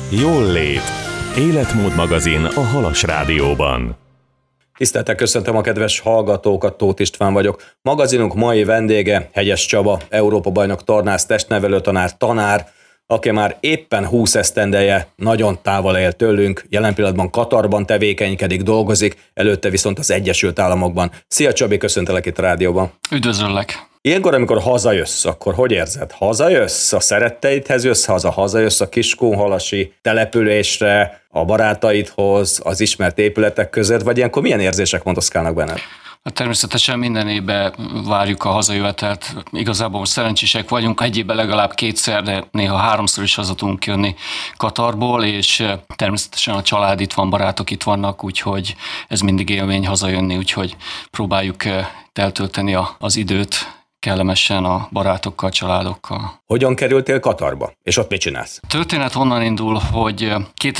Jól lét. Életmód magazin a Halas Rádióban. Tiszteltel köszöntöm a kedves hallgatókat, Tóth István vagyok. Magazinunk mai vendége Hegyes Csaba, Európa-bajnok tornász, testnevelő tanár, aki már éppen 20 esztendeje nagyon távol él tőlünk, jelen pillanatban Katarban tevékenykedik, dolgozik, előtte viszont az Egyesült Államokban. Szia Csabi, köszöntelek itt a rádióban. Üdvözöllek! Ilyenkor, amikor hazajössz, akkor hogy érzed? Hazajössz a szeretteidhez, hazajössz a kiskunhalasi településre, a barátaidhoz, az ismert épületek között, vagy ilyenkor milyen érzések motoszkálnak benned? Természetesen minden évben várjuk a hazajövetelt. Igazából most szerencsések vagyunk, egy évben legalább kétszer, de néha háromszor is haza tudunk jönni Katarból, és természetesen a család itt van, barátok itt vannak, úgyhogy ez mindig élmény hazajönni, úgyhogy próbáljuk eltölteni az időt kellemesen a barátokkal, családokkal. Hogyan kerültél Katarba? És ott mit csinálsz? A történet onnan indul, hogy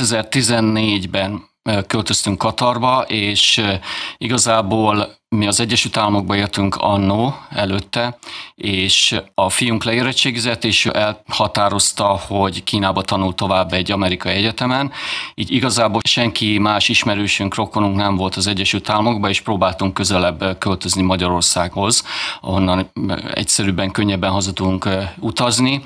2014-ben költöztünk Katarba, és igazából mi az Egyesült Államokba jöttünk annó előtte, és a fiunk leérettségizett, és elhatározta, hogy Kínába tanul tovább egy amerikai egyetemen. Így igazából senki más ismerősünk, rokonunk nem volt az Egyesült Államokba, és próbáltunk közelebb költözni Magyarországhoz, ahonnan egyszerűbben, könnyebben haza tudunk utazni,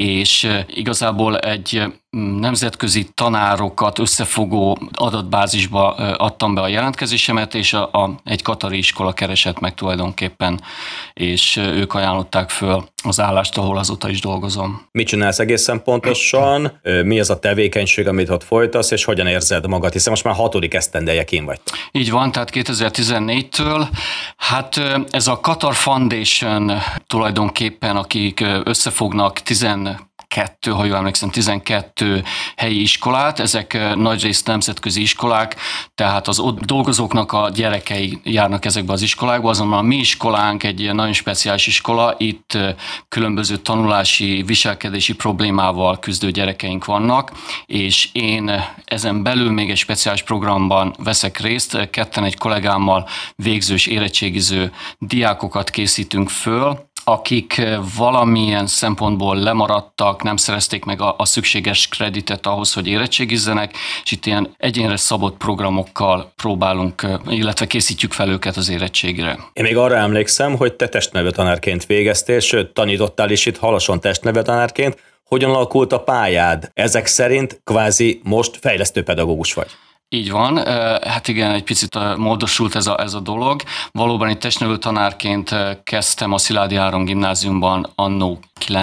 és igazából egy nemzetközi tanárokat összefogó adatbázisba adtam be a jelentkezésemet, és egy katari iskola keresett meg tulajdonképpen, és ők ajánlották föl az állást, ahol azóta is dolgozom. Mit csinálsz egészen pontosan? Mi az a tevékenység, amit ott folytasz, és hogyan érzed magad? Hiszen most már 6. esztendeje kín vagy. Így van, tehát 2014-től. Hát ez a Qatar Foundation tulajdonképpen, akik összefognak 12, ha jól emlékszem, 12 helyi iskolát, ezek nagyrészt nemzetközi iskolák, tehát az ott dolgozóknak a gyerekei járnak ezekbe az iskolákba, azonban a mi iskolánk egy ilyen nagyon speciális iskola, itt különböző tanulási, viselkedési problémával küzdő gyerekeink vannak, és én ezen belül még egy speciális programban veszek részt, ketten egy kollégámmal végzős, érettségiző diákokat készítünk föl, akik valamilyen szempontból lemaradtak, nem szerezték meg a szükséges kreditet ahhoz, hogy érettségizzenek, és itt ilyen egyénre szabott programokkal próbálunk, illetve készítjük fel őket az érettségre. Én még arra emlékszem, hogy te testnevelő tanárként végeztél, sőt, tanítottál is itt Halason testnevelő tanárként. Hogyan alakult a pályád? Ezek szerint kvázi most fejlesztő pedagógus vagy. Így van, hát igen, egy picit módosult ez a dolog. Valóban itt testnevelő tanárként kezdtem a Szilágyi Áron gimnáziumban annó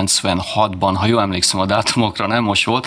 96-ban, ha jól emlékszem a dátumokra, nem most volt,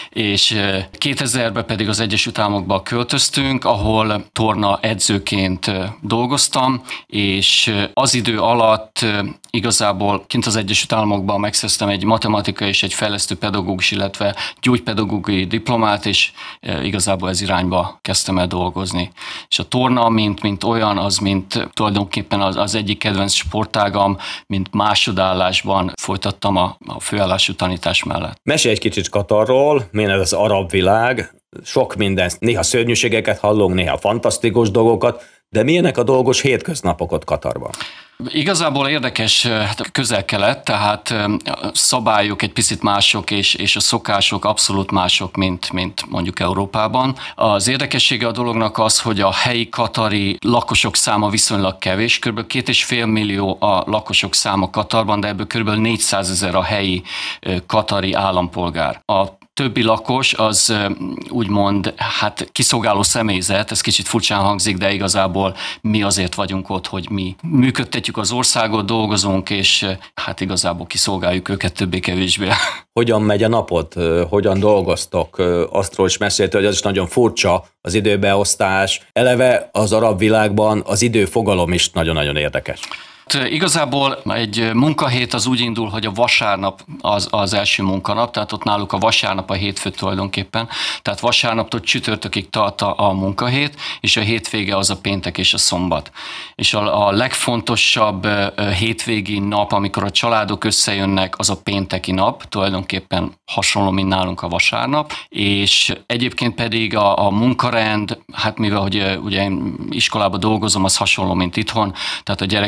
és 2000-ben pedig az Egyesült Államokba költöztünk, ahol torna edzőként dolgoztam, és az idő alatt igazából kint az Egyesült Államokban megszereztem egy matematika és egy fejlesztő pedagógus, illetve gyógypedagógiai diplomát, és igazából ez irányba kezdtem el dolgozni. És a torna, mint olyan, az mint tulajdonképpen az egyik kedvenc sportágam, mint másodállásban folytattam a főállású tanítás mellett. Mesélj egy kicsit Katarról, milyen ez az arab világ, sok minden, néha szörnyűségeket hallunk, néha fantasztikus dolgokat, de milyenek a dolgos hétköznapok ott Katarban? Igazából érdekes Közel-Kelet, tehát szabályok egy picit mások, és a szokások abszolút mások, mint mondjuk Európában. Az érdekessége a dolognak az, hogy a helyi katari lakosok száma viszonylag kevés, kb. 2,5 millió a lakosok száma Katarban, de ebből kb. 400 000 a helyi katari állampolgár. A többi lakos az úgymond kiszolgáló személyzet, ez kicsit furcsán hangzik, de igazából mi azért vagyunk ott, hogy mi működtetjük az országot, dolgozunk, és hát igazából kiszolgáljuk őket többé-kevésbé. Hogyan megy a napod? Hogyan dolgoztok? Aztról is meséltél, hogy az is nagyon furcsa, az időbeosztás. Eleve az arab világban az időfogalom is nagyon-nagyon érdekes. Igazából egy munkahét az úgy indul, hogy a vasárnap az első munkanap, tehát ott náluk a vasárnap a hétfő tulajdonképpen, tehát vasárnaptól csütörtökig tart a munkahét, és a hétvége az a péntek és a szombat. És a legfontosabb hétvégi nap, amikor a családok összejönnek, az a pénteki nap, tulajdonképpen hasonló, mint nálunk a vasárnap, és egyébként pedig a munkarend, hát mivel hogy ugye én iskolában dolgozom, az hasonló, mint itthon, tehát a gyerekek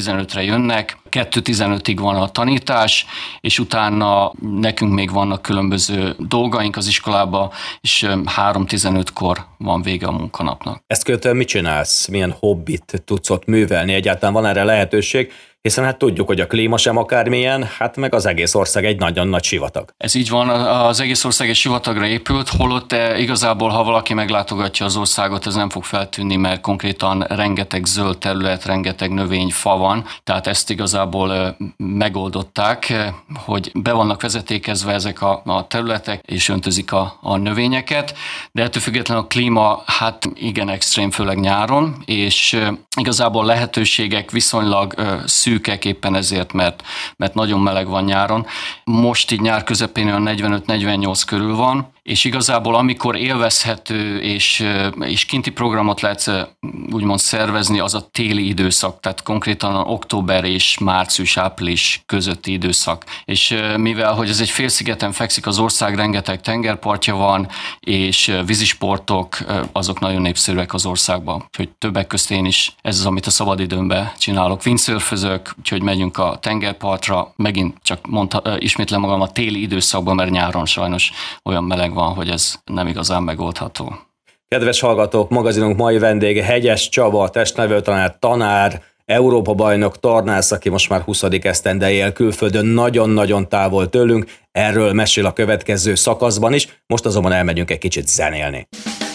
15-re jönnek, 2-15-ig van a tanítás, és utána nekünk még vannak különböző dolgaink az iskolába, és 3-15-kor van vége a munkanapnak. Ezt követően mit csinálsz? Milyen hobbit tudsz ott művelni? Egyáltalán van erre lehetőség? Hiszen hát tudjuk, hogy a klíma sem akármilyen, hát meg az egész ország egy nagyon nagy sivatag. Ez így van, az egész ország egy sivatagra épült, holott igazából, ha valaki meglátogatja az országot, ez nem fog feltűnni, mert konkrétan rengeteg zöld terület, rengeteg növényfa van, tehát ezt igazából megoldották, hogy be vannak vezetékezve ezek a területek, és öntözik a növényeket, de ettől függetlenül a klíma hát igen extrém, főleg nyáron, és igazából lehetőségek viszonylag szűkek éppen ezért, mert nagyon meleg van nyáron. Most így nyár közepén olyan 45-48 körül van, és igazából amikor élvezhető és kinti programot lehet úgymond szervezni, az a téli időszak, tehát konkrétan október és március-április közötti időszak. És mivel, hogy ez egy félszigeten fekszik az ország, rengeteg tengerpartja van, és vízisportok, azok nagyon népszerűek az országban. Úgyhogy többek közt én is ez az, amit a szabadidőmben csinálok. Windsurfözök, úgyhogy megyünk a tengerpartra, megint csak ismétlem magam a téli időszakban, mert nyáron sajnos olyan meleg van, hogy ez nem igazán megoldható. Kedves hallgatók, magazinunk mai vendége Hegyes Csaba, testnevelőtanár, tanár, Európa-bajnok, tornász, aki most már 20. esztendeje él külföldön, nagyon-nagyon távol tőlünk. Erről mesél a következő szakaszban is, most azonban elmegyünk egy kicsit zenélni.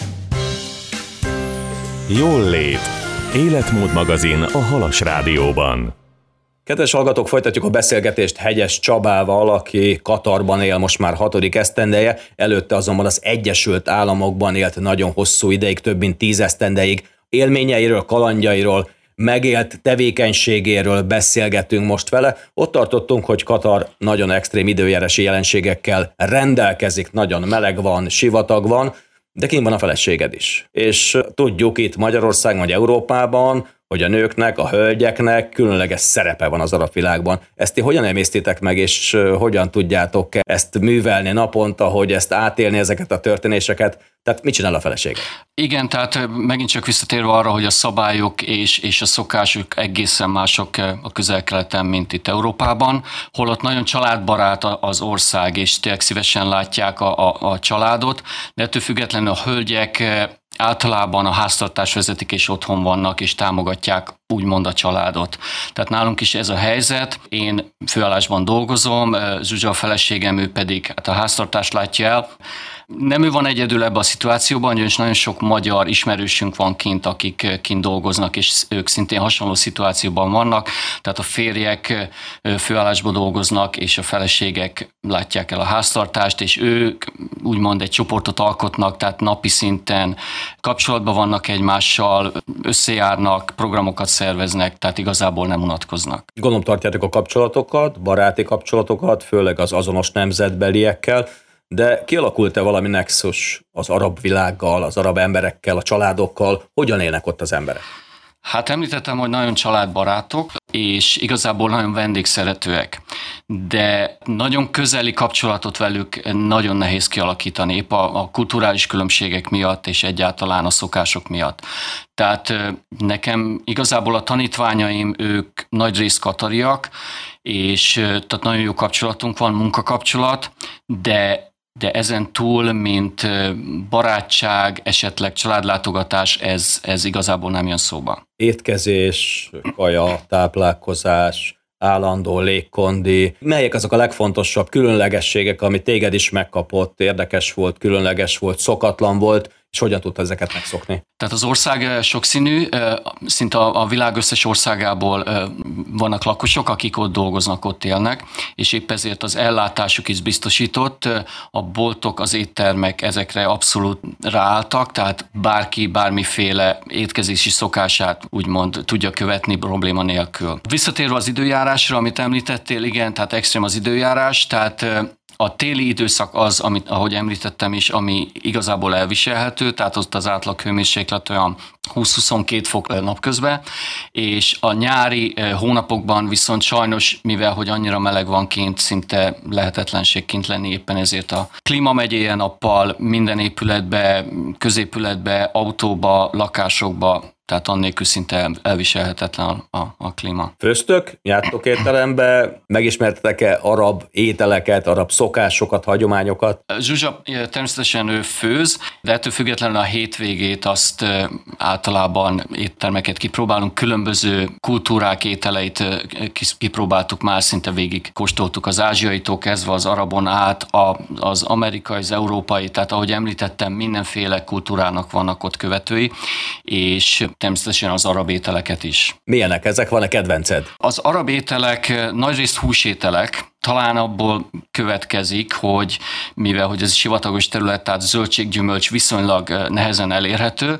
Jól lét. Életmód magazin a Halas Rádióban. Kedves hallgatók, folytatjuk a beszélgetést Hegyes Csabával, aki Katarban él most már 6. esztendeje, előtte azonban az Egyesült Államokban élt nagyon hosszú ideig, több mint 10 esztendeig. Élményeiről, kalandjairól, megélt tevékenységéről beszélgetünk most vele. Ott tartottunk, hogy Katar nagyon extrém időjárási jelenségekkel rendelkezik, nagyon meleg van, sivatag van, de kint van a feleséged is. És tudjuk itt Magyarországon vagy Európában, hogy a nőknek, a hölgyeknek különleges szerepe van az arab világban. Ezt ti hogyan emésztitek meg, és hogyan tudjátok ezt művelni naponta, hogy ezt átélni, ezeket a történéseket? Tehát mit csinál a felesége? Igen, tehát megint csak visszatérve arra, hogy a szabályok és a szokások egészen mások a Közel-Keleten, mint itt Európában, holott nagyon családbarát az ország, és tényleg szívesen látják a családot, de ettől függetlenül a hölgyek általában a háztartást vezetik, és otthon vannak, és támogatják úgymond a családot. Tehát nálunk is ez a helyzet. Én főállásban dolgozom, Zsuzsa a feleségem, ő pedig hát a háztartást látja el. Nem ő van egyedül ebben a szituációban, ugyanis nagyon sok magyar ismerősünk van kint, akik kint dolgoznak, és ők szintén hasonló szituációban vannak. Tehát a férjek főállásban dolgoznak, és a feleségek látják el a háztartást, és ők úgymond egy csoportot alkotnak, tehát napi szinten kapcsolatban vannak egymással, összejárnak, programokat szerveznek, tehát igazából nem unatkoznak. Gondolom tartjátok a kapcsolatokat, baráti kapcsolatokat, főleg az azonos nemzetbeliekkel, de kialakult-e valami nexus az arab világgal, az arab emberekkel, a családokkal? Hogyan élnek ott az emberek? Hát említettem, hogy nagyon családbarátok, és igazából nagyon vendégszeretőek, de nagyon közeli kapcsolatot velük nagyon nehéz kialakítani, épp a kulturális különbségek miatt, és egyáltalán a szokások miatt. Tehát nekem igazából a tanítványaim, ők nagyrészt katariak, és tehát nagyon jó kapcsolatunk van, munkakapcsolat, de ezen túl, mint barátság, esetleg családlátogatás, ez igazából nem jön szóba. Étkezés, kaja, táplálkozás, állandó légkondi. Melyek azok a legfontosabb különlegességek, ami téged is megkapott, érdekes volt, különleges volt, szokatlan volt, és hogyan tudta ezeket megszokni? Tehát az ország sokszínű, szinte a világ összes országából vannak lakosok, akik ott dolgoznak, ott élnek, és épp ezért az ellátásuk is biztosított, a boltok, az éttermek ezekre abszolút ráálltak, tehát bárki bármiféle étkezési szokását úgymond tudja követni probléma nélkül. Visszatérve az időjárásra, amit említettél, igen, tehát extrém az időjárás, tehát a téli időszak az, amit, ahogy említettem is, ami igazából elviselhető, tehát ott az átlag hőmérséklet olyan 20-22 fok napközben, és a nyári hónapokban viszont sajnos, mivel hogy annyira meleg van kint, szinte lehetetlenség kint lenni, éppen ezért a klíma megy éjjel-nappal minden épületbe, középületbe, autóba, lakásokba, tehát annélkül szinte elviselhetetlen a klíma. Főztök? Jártok étterembe? Megismertetek-e arab ételeket, arab szokásokat, hagyományokat? Zsuzsa természetesen ő főz, de ettől függetlenül a hétvégét azt általában éttermeket kipróbálunk, különböző kultúrák ételeit kipróbáltuk már, szinte végig kóstoltuk az ázsiaitól kezdve az arabon át, az amerikai, az európai, tehát ahogy említettem, mindenféle kultúrának vannak ott követői, és természetesen az arab ételeket is. Milyenek ezek? Van-e kedvenced? Az arab ételek nagyrészt húsételek, talán abból következik, hogy mivel hogy ez sivatagos terület, tehát zöldséggyümölcs viszonylag nehezen elérhető,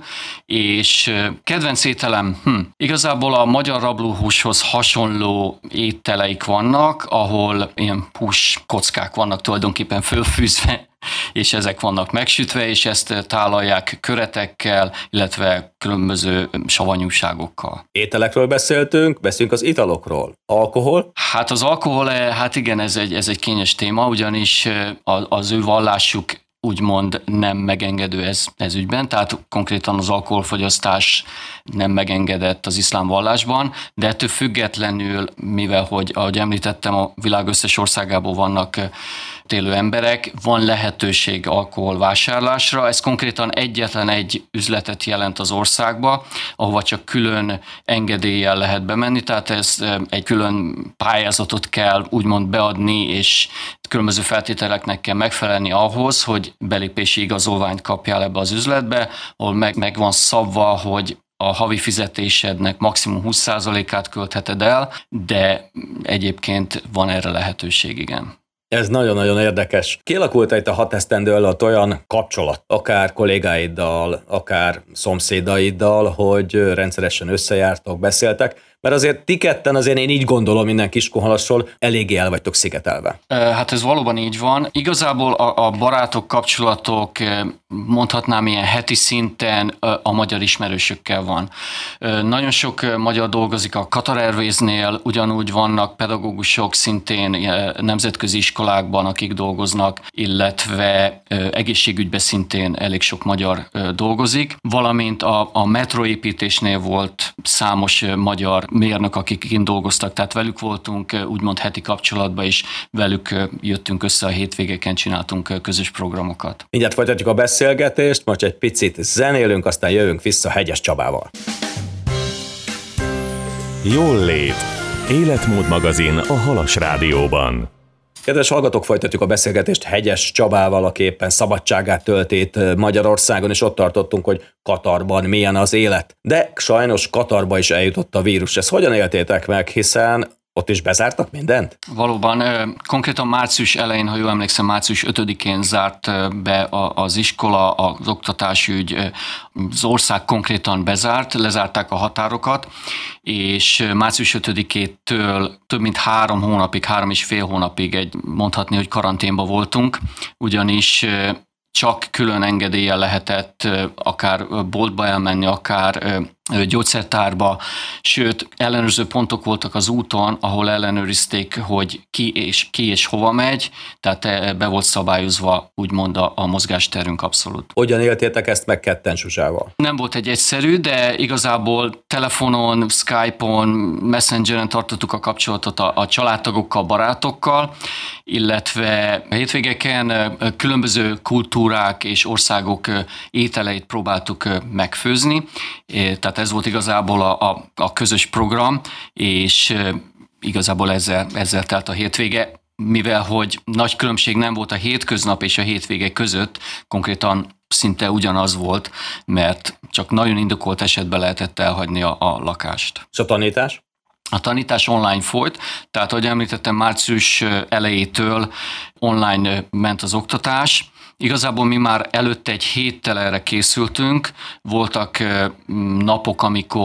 és kedvenc ételem, igazából a magyar rablóhúshoz hasonló ételeik vannak, ahol ilyen húskockák vannak tulajdonképpen fölfűzve, és ezek vannak megsütve, és ezt tálalják köretekkel, illetve különböző savanyúságokkal. Ételekről beszéltünk az italokról. Alkohol? Hát az alkohol, hát igen, ez egy kényes téma, ugyanis az ő vallásuk úgymond nem megengedő ez ügyben, tehát konkrétan az alkoholfogyasztás nem megengedett az iszlám vallásban, de ettől függetlenül, mivel hogy, ahogy említettem, a világ összes országából vannak élő emberek, van lehetőség alkoholvásárlásra. Ez konkrétan egyetlen egy üzletet jelent az országba, ahova csak külön engedéllyel lehet bemenni, tehát ez egy külön pályázatot kell úgymond beadni, és különböző feltételeknek kell megfelelni ahhoz, hogy belépési igazolványt kapjál ebbe az üzletbe, ahol meg van szabva, hogy a havi fizetésednek maximum 20%-át költheted el, de egyébként van erre lehetőség, igen. Ez nagyon-nagyon érdekes. Kialakult itt a 6 esztendő alatt olyan kapcsolat, akár kollégáiddal, akár szomszédaiddal, hogy rendszeresen összejártok, beszéltek, mert azért ti ketten, azért én így gondolom minden Kiskunhalasról, eléggé el vagytok szigetelve. Hát ez valóban így van. Igazából a barátok, kapcsolatok, mondhatnám ilyen heti szinten a magyar ismerősökkel van. Nagyon sok magyar dolgozik a Qatar Airways-nél, ugyanúgy vannak pedagógusok szintén nemzetközi iskolákban, akik dolgoznak, illetve egészségügyben szintén elég sok magyar dolgozik, valamint a metroépítésnél volt számos magyar mérnök, akik kint dolgoztak, tehát velük voltunk úgymond heti kapcsolatban, és velük jöttünk össze a hétvégeken, csináltunk közös programokat. Mindjárt folytatjuk a beszélgetést, most egy picit zenélünk, aztán jövünk vissza Hegyes Csabával. Jól lét. Életmód magazin a Halas Rádióban. Kedves hallgatók, folytatjuk a beszélgetést Hegyes Csabával, aki éppen szabadságát töltét Magyarországon, és ott tartottunk, hogy Katarban milyen az élet. De sajnos Katarba is eljutott a vírus. Ezt hogyan éltétek meg, hiszen ott is bezártak mindent? Valóban, konkrétan március elején, ha jól emlékszem, március 5-én zárt be az iskola, az oktatásügy, az ország konkrétan bezárt, lezárták a határokat, és március 5-től több mint 3,5 hónapig mondhatni, hogy karanténba voltunk, ugyanis csak külön engedéllyel lehetett akár boltba elmenni, akár gyógyszertárba, sőt, ellenőrző pontok voltak az úton, ahol ellenőrizték, hogy ki és hova megy, tehát be volt szabályozva úgymond a mozgásterünk abszolút. Hogyan éltétek ezt meg ketten Zsuzsával? Nem volt egy egyszerű, de igazából telefonon, Skype-on, Messengeren tartottuk a kapcsolatot a családtagokkal, barátokkal, illetve hétvégeken különböző kultúrák és országok ételeit próbáltuk megfőzni, tehát ez volt igazából a közös program, és igazából ezzel telt a hétvége, mivel hogy nagy különbség nem volt a hétköznap és a hétvége között, konkrétan szinte ugyanaz volt, mert csak nagyon indokolt esetben lehetett elhagyni a lakást. És a tanítás? A tanítás online folyt, tehát ahogy említettem, március elejétől online ment az oktatás. Igazából mi már előtte egy héttel erre készültünk, voltak napok, amikor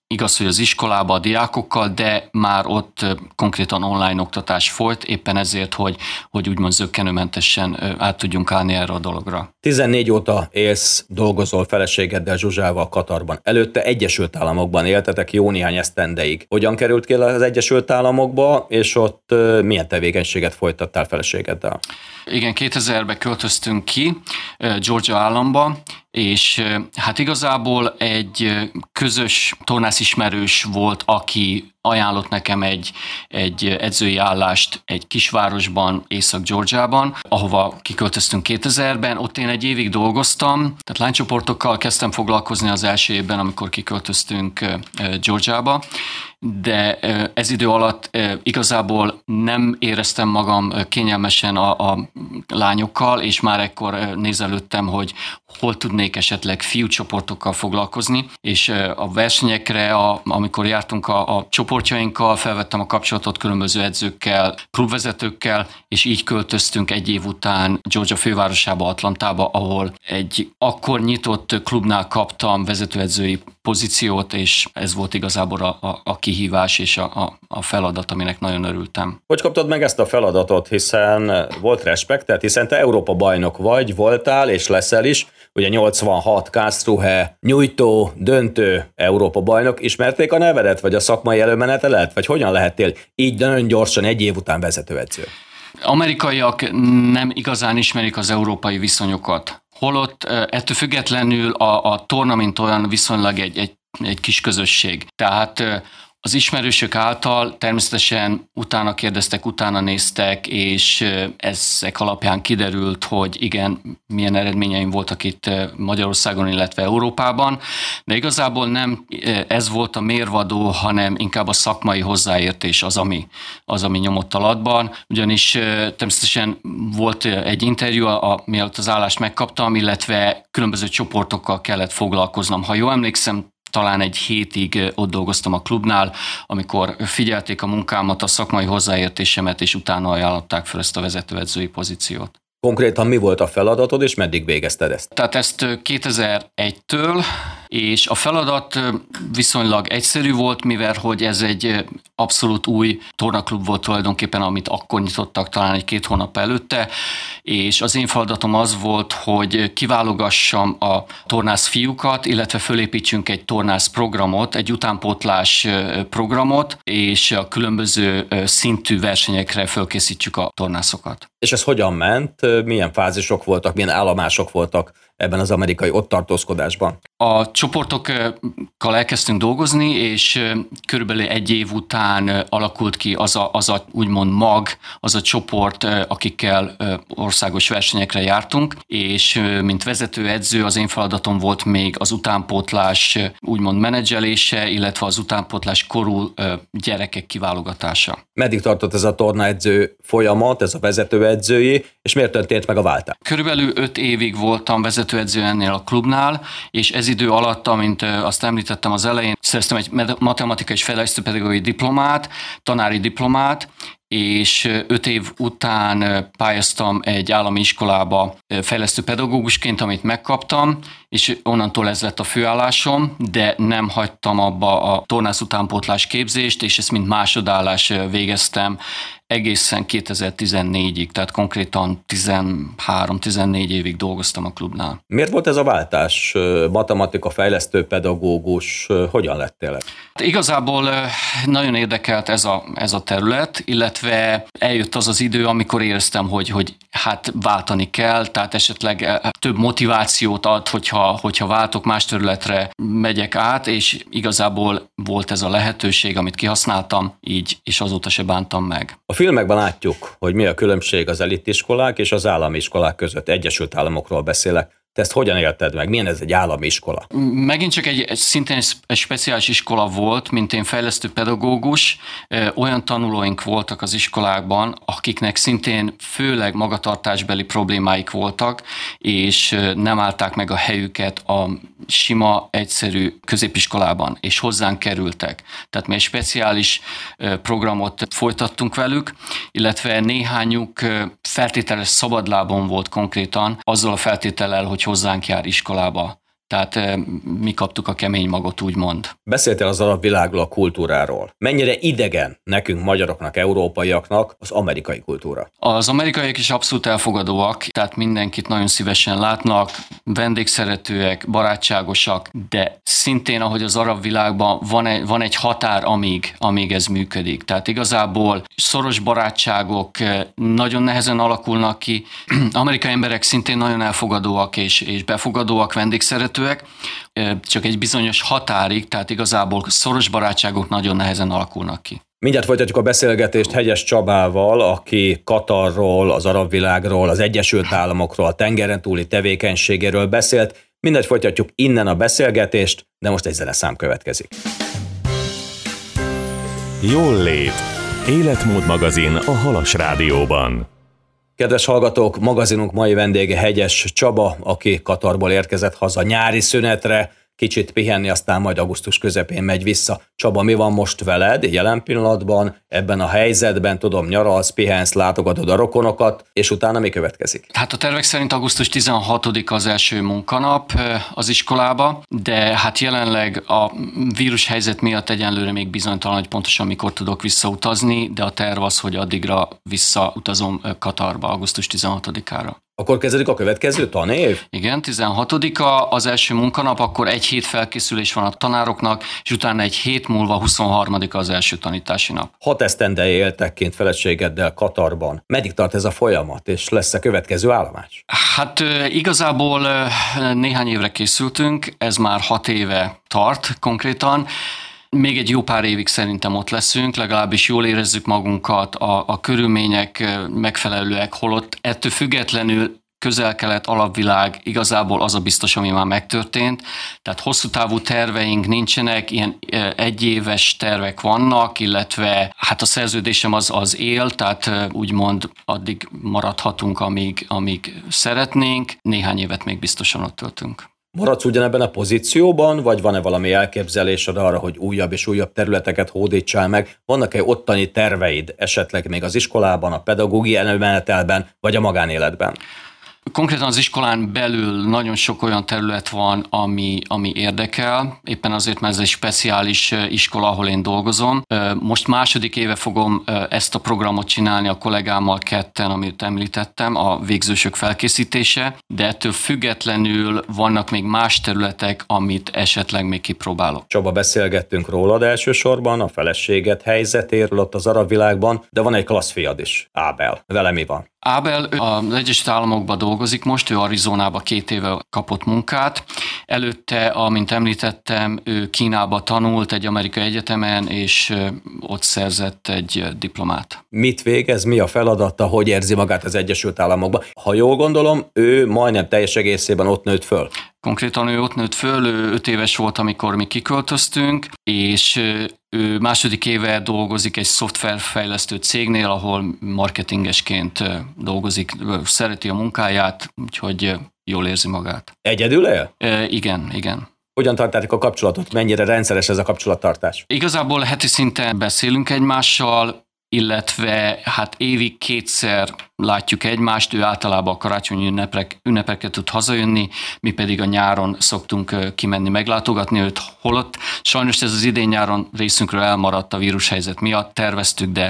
igaz, hogy az iskolába a diákokkal, de már ott konkrétan online oktatás folyt, éppen ezért, hogy úgymond zökkenőmentesen át tudjunk állni erre a dologra. 14 óta élsz, dolgozol feleségeddel, Zsuzsával Katarban. Előtte Egyesült Államokban éltetek jó néhány esztendeig. Hogyan került ki az Egyesült Államokba, és ott milyen tevékenységet folytattál feleségeddel? Igen, 2000-ben költöztünk ki Georgia államba, és hát igazából egy közös tornászismerős volt, aki ajánlott nekem egy edzői állást egy kisvárosban, Észak-Georgiában, ahova kiköltöztünk 2000-ben. Ott én egy évig dolgoztam, tehát lánycsoportokkal kezdtem foglalkozni az első évben, amikor kiköltöztünk Georgiába, de ez idő alatt igazából nem éreztem magam kényelmesen a lányokkal, és már ekkor nézelődtem, hogy hol tudnék esetleg fiúcsoportokkal foglalkozni, és a versenyekre, amikor jártunk a csoportjainkkal, felvettem a kapcsolatot különböző edzőkkel, klubvezetőkkel, és így költöztünk egy év után Georgia fővárosába, Atlantába, ahol egy akkor nyitott klubnál kaptam vezetőedzői pozíciót, és ez volt igazából a kihívás és a feladat, aminek nagyon örültem. Hogy kaptad meg ezt a feladatot, hiszen volt respektet, hiszen te Európa bajnok voltál és leszel is, ugye 86 Karlsruhe, nyújtó, döntő Európa bajnok, ismerték a nevedet, vagy a szakmai előmenetelet, vagy hogyan lehettél így nagyon gyorsan egy év után vezetőedző? Amerikaiak nem igazán ismerik az európai viszonyokat. Holott ettől függetlenül a torna, mint olyan viszonylag egy kis közösség. Tehát az ismerősök által természetesen utána kérdeztek, utána néztek, és ezek alapján kiderült, hogy igen, milyen eredményeim voltak itt Magyarországon, illetve Európában, de igazából nem ez volt a mérvadó, hanem inkább a szakmai hozzáértés az, ami nyomott alatban, ugyanis természetesen volt egy interjú, mielőtt az állást megkaptam, illetve különböző csoportokkal kellett foglalkoznom. Ha jól emlékszem, talán egy hétig ott dolgoztam a klubnál, amikor figyelték a munkámat, a szakmai hozzáértésemet, és utána ajánlották fel ezt a vezetőedzői pozíciót. Konkrétan mi volt a feladatod, és meddig végezted ezt? Tehát ezt 2001-től, és a feladat viszonylag egyszerű volt, mivel hogy ez egy abszolút új tornaklub volt tulajdonképpen, amit akkor nyitottak talán 1-2 hónap előtte, és az én feladatom az volt, hogy kiválogassam a tornász fiúkat, illetve fölépítsünk egy tornász programot, egy utánpótlás programot, és a különböző szintű versenyekre fölkészítsük a tornászokat. És ez hogyan ment? Milyen fázisok voltak, milyen állomások voltak ebben az amerikai ott tartózkodásban? A csoportokkal elkezdtünk dolgozni, és körülbelül egy év után alakult ki az a úgymond mag, az a csoport, akikkel országos versenyekre jártunk, és mint vezetőedző az én feladatom volt még az utánpótlás úgymond menedzselése, illetve az utánpótlás korú gyerekek kiválogatása. Meddig tartott ez a tornaedző folyamat, ez a vezetőedzői, és miért történt meg a váltás? Körülbelül 5 évig voltam vezetőedző ennél a klubnál, és ez idő alatt, amint azt említettem az elején, szereztem egy matematikai és fejlesztőpedagógiai diplomát, tanári diplomát, és 5 év után pályáztam egy állami iskolába fejlesztőpedagógusként, amit megkaptam, és onnantól ez lett a főállásom, de nem hagytam abba a tornász utánpótlás képzést, és ezt mint másodállás végeztem egészen 2014-ig, tehát konkrétan 13-14 évig dolgoztam a klubnál. Miért volt ez a váltás? Matematika, fejlesztőpedagógus, hogyan lettél? Igazából nagyon érdekelt ez a terület, illetve eljött az idő, amikor éreztem, hogy hát váltani kell, tehát esetleg több motivációt ad, hogyha váltok, más területre megyek át, és igazából volt ez a lehetőség, amit kihasználtam így, és azóta se bántam meg. A filmekben látjuk, hogy mi a különbség az elitiskolák és az állami iskolák között. Egyesült Államokról beszélek. Te ezt hogyan élted meg? Milyen ez egy állami iskola? Megint csak szintén egy speciális iskola volt, mint én fejlesztő pedagógus. Olyan tanulóink voltak az iskolákban, akiknek szintén főleg magatartásbeli problémáik voltak, és nem állták meg a helyüket a sima, egyszerű középiskolában, és hozzánk kerültek. Tehát mi egy speciális programot folytattunk velük, illetve néhányuk feltételes szabadlábon volt konkrétan, azzal a feltétellel, hogy hozzánk jár iskolába. tehát mi kaptuk a kemény magot, úgymond. Beszéltél az arab világról, a kultúráról. Mennyire idegen nekünk, magyaroknak, európaiaknak az amerikai kultúra? Az amerikaiak is abszolút elfogadóak, tehát mindenkit nagyon szívesen látnak, vendégszeretőek, barátságosak, de szintén, ahogy az arab világban van egy határ, amíg ez működik. Tehát igazából szoros barátságok nagyon nehezen alakulnak ki. Amerikai emberek szintén nagyon elfogadóak és befogadóak, vendégszeretőek, csak egy bizonyos határig, tehát igazából szoros barátságok nagyon nehezen alakulnak ki. Mindjárt folytatjuk a beszélgetést Hegyes Csabával, aki Katarról, az arab világról, az Egyesült Államokról, a tengeren túli tevékenységéről beszélt. Mindegy, folytatjuk innen a beszélgetést, de most egy zeneszám következik. Jól lét. Életmód magazin a Halas Rádióban. Kedves hallgatók, magazinunk mai vendége Hegyes Csaba, aki Katarból érkezett haza nyári szünetre, kicsit pihenni, aztán majd augusztus közepén megy vissza. Csaba, mi van most veled jelen pillanatban, ebben a helyzetben, tudom, nyaralsz, pihensz, látogatod a rokonokat, és utána mi következik? Hát a tervek szerint augusztus 16-a az első munkanap az iskolába, de hát jelenleg a vírushelyzet miatt egyenlőre még bizonytalan, hogy pontosan mikor tudok visszautazni, de a terv az, hogy addigra visszautazom Katarba augusztus 16-ára. Akkor kezdődik a következő tanév? Igen, 16-a az első munkanap, akkor egy hét felkészülés van a tanároknak, és utána egy hét múlva 23-a az első tanítási nap. 6 esztendeje éltek kint feleségeddel Katarban. Meddig tart ez a folyamat, és lesz a következő állomás? Hát igazából néhány évre készültünk, ez már 6 éve tart konkrétan. Még egy jó pár évig szerintem ott leszünk, legalábbis jól érezzük magunkat, a körülmények megfelelőek, holott ettől függetlenül közel-kelet, alapvilág, igazából az a biztos, ami már megtörtént. Tehát hosszú távú terveink nincsenek, ilyen egyéves tervek vannak, illetve hát a szerződésem az él, tehát úgymond addig maradhatunk, amíg szeretnénk. Néhány évet még biztosan ott töltünk. Maradsz ugyanebben a pozícióban, vagy van-e valami elképzelésed arra, hogy újabb és újabb területeket hódítsál meg? Vannak-e ottani terveid esetleg még az iskolában, a pedagógiai előmenetelben, vagy a magánéletben? Konkrétan az iskolán belül nagyon sok olyan terület van, ami érdekel, éppen azért, mert ez egy speciális iskola, ahol én dolgozom. Most második éve fogom ezt a programot csinálni a kollégámmal ketten, amit említettem, a végzősök felkészítése, de ettől függetlenül vannak még más területek, amit esetleg még kipróbálok. Csaba, beszélgettünk rólad elsősorban, a feleséged helyzetéről ott az arab világban, de van egy klasszfiad is, Ábel. Vele mi van? Ábel az Egyesült Államokban dolgozik most, ő Arizonában 2 éve kapott munkát. Előtte, amint említettem, ő Kínába tanult egy amerikai egyetemen, és ott szerzett egy diplomát. Mit végez, mi a feladata, hogy érzi magát az Egyesült Államokban? Ha jól gondolom, ő majdnem teljes egészében ott nőtt föl. Konkrétan ő ott nőtt föl, ő 5 éves volt, amikor mi kiköltöztünk, és ő második éve dolgozik egy szoftverfejlesztő cégnél, ahol marketingesként dolgozik, szereti a munkáját, úgyhogy jól érzi magát. Egyedül él? Igen. Hogyan tartátok a kapcsolatot? Mennyire rendszeres ez a kapcsolattartás? Igazából heti szinten beszélünk egymással, illetve hát évig 2-szer látjuk egymást, ő általában a karácsonyi ünnepeket tud hazajönni, mi pedig a nyáron szoktunk kimenni meglátogatni őt, holott sajnos ez az idén nyáron részünkről elmaradt a vírushelyzet miatt, terveztük, de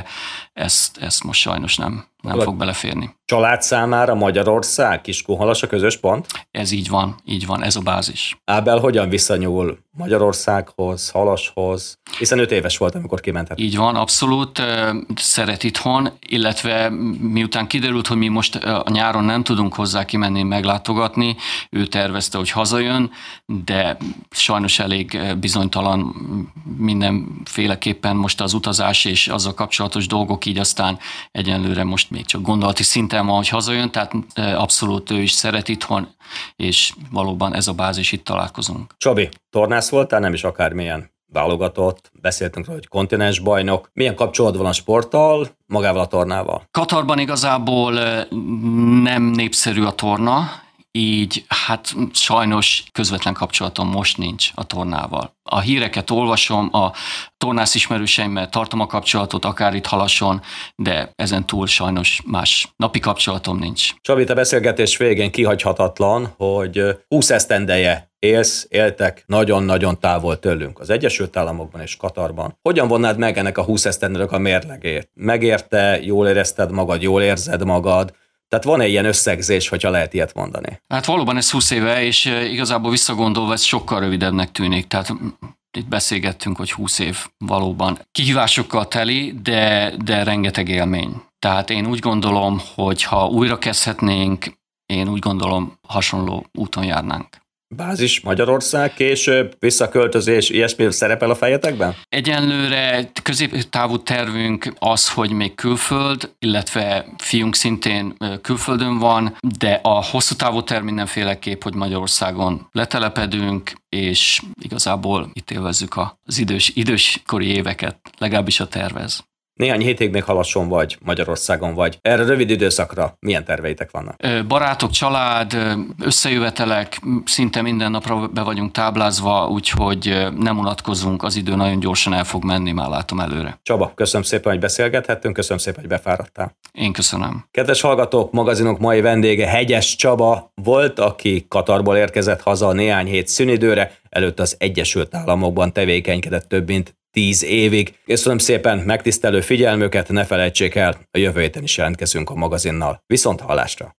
ezt most sajnos nem fog beleférni. Család számára Magyarország, Kiskunhalas a közös pont? Ez így van, ez a bázis. Ábel hogyan viszonyul Magyarországhoz, Halashoz, hiszen 5 éves volt, amikor kimentett. Így van, abszolút szeret itthon, illetve miután kiderült, hogy mi most a nyáron nem tudunk hozzá kimenni meglátogatni, ő tervezte, hogy hazajön, de sajnos elég bizonytalan mindenféleképpen most az utazás és azzal kapcsolatos dolgok, így aztán egyenlőre most még csak gondolati szinten van, hogy hazajön, tehát abszolút ő is szeret itthon, és valóban ez a bázis, itt találkozunk. Csabi, tornász voltál, nem is akármilyen válogatott, beszéltünk róla, hogy kontinens bajnok. Milyen kapcsolat van a sporttal, magával a tornával? Katarban igazából nem népszerű a torna, így hát sajnos közvetlen kapcsolatom most nincs a tornával. A híreket olvasom, a tornász ismerőseimmel tartom a kapcsolatot, akár itt Halason, de ezen túl sajnos más napi kapcsolatom nincs. Csabi, a beszélgetés végén kihagyhatatlan, hogy 20 esztendeje éltek nagyon-nagyon távol tőlünk, az Egyesült Államokban és Katarban. Hogyan vonnád meg ennek a 20 esztendőnek a mérlegét? Megérte, jól érezted magad, jól érzed magad? Tehát van-e ilyen összegzés, hogyha lehet ilyet mondani? Hát valóban ez 20 éve, és igazából visszagondolva ez sokkal rövidebbnek tűnik. Tehát itt beszélgettünk, hogy 20 év valóban kihívásokkal teli, de rengeteg élmény. Tehát én úgy gondolom, hogy ha újra kezdhetnénk, én úgy gondolom hasonló úton járnánk. Bázis Magyarország, később visszaköltözés, ilyesmi szerepel a fejetekben? Egyenlőre középtávú tervünk az, hogy még külföld, illetve fiunk szintén külföldön van, de a hosszú távú terv mindenféleképp, hogy Magyarországon letelepedünk, és igazából itt élvezzük az időskori éveket, legalábbis a tervez. Néhány hétig még halasson vagy, Magyarországon vagy. Erre rövid időszakra milyen terveitek vannak? Barátok, család, összejövetelek, szinte minden napra be vagyunk táblázva, úgyhogy nem unatkozunk, az idő nagyon gyorsan el fog menni, már látom előre. Csaba, köszönöm szépen, hogy beszélgethettünk, köszönöm szépen, hogy befáradtál. Én köszönöm. Kedves hallgatók, magazinunk mai vendége Hegyes Csaba volt, aki Katarból érkezett haza néhány hét szünidőre, előtt az Egyesült Államokban tevékenykedett több mint 10 évig. Köszönöm szépen megtisztelő figyelmüket, ne felejtsék el, a jövő héten is jelentkezünk a magazinnal. Viszont hallásra!